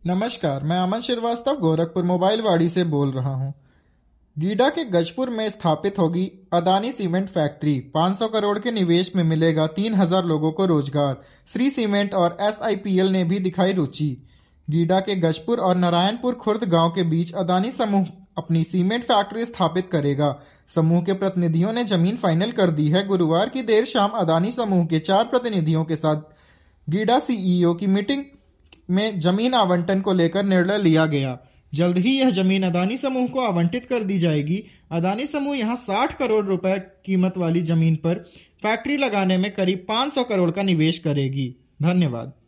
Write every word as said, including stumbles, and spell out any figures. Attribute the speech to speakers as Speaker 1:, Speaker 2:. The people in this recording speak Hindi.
Speaker 1: नमस्कार, मैं अमन श्रीवास्तव गोरखपुर मोबाइल वाड़ी से बोल रहा हूं। गीडा के गजपुर में स्थापित होगी अदानी सीमेंट फैक्ट्री। पाँच सौ करोड़ के निवेश में मिलेगा तीन हज़ार लोगों को रोजगार। श्री सीमेंट और एस आई पी एल ने भी दिखाई रुचि। गीडा के गजपुर और नारायणपुर खुर्द गांव के बीच अदानी समूह अपनी सीमेंट फैक्ट्री स्थापित करेगा। समूह के प्रतिनिधियों ने जमीन फाइनल कर दी है। गुरुवार की देर शाम अदानी समूह के चार प्रतिनिधियों के साथ गीडा सी ई ओ की मीटिंग में जमीन आवंटन को लेकर निर्णय लिया गया। जल्द ही यह जमीन अदानी समूह को आवंटित कर दी जाएगी। अदानी समूह यहां साठ करोड़ रुपए कीमत वाली जमीन पर फैक्ट्री लगाने में करीब पाँच सौ करोड़ का निवेश करेगी। धन्यवाद।